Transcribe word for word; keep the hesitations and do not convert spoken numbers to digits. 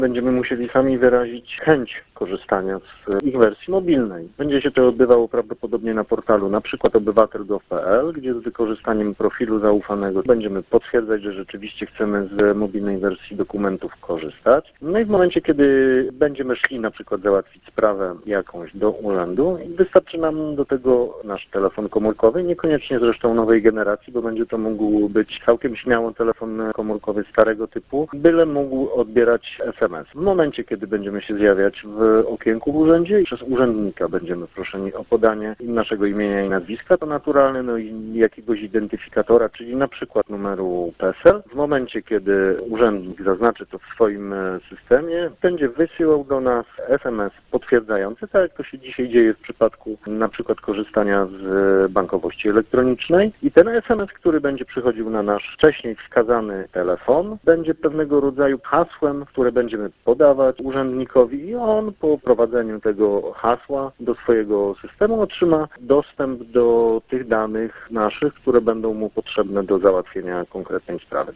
będziemy musieli sami wyrazić chęć korzystania z ich wersji mobilnej. Będzie się to odbywało prawdopodobnie na portalu na przykład obywatel kropka gov kropka pe el, gdzie z wykorzystaniem profilu zaufanego będziemy potwierdzać, że rzeczywiście chcemy z mobilnej wersji dokumentów korzystać. No i w momencie, kiedy będziemy szli na przykład załatwić sprawę jakąś do urzędu, wystarczy nam do tego nasz telefon komórkowy, niekoniecznie zresztą nowej generacji, bo będzie to mógł być całkiem śmiało telefon komórkowy starego typu, byle mógł odbierać es em es. W momencie, kiedy będziemy się zjawiać w okienku w urzędzie i przez urzędnika będziemy proszeni o podanie naszego imienia i nazwiska, to naturalne, no i jakiegoś identyfikatora, czyli na przykład numeru pe es el. W momencie, kiedy urzędnik zaznaczy to w swoim systemie, będzie wysyłał do nas es em es potwierdzający, tak jak to się dzisiaj dzieje w przypadku na przykład korzystania z bankowości elektronicznej. I ten es em es, który będzie przychodził na nasz wcześniej wskazany telefon, będzie pewnego rodzaju hasłem, które będziemy podawać urzędnikowi i on po prowadzeniu tego hasła do swojego systemu otrzyma dostęp do tych danych naszych, które będą mu potrzebne do załatwienia konkretnej sprawy.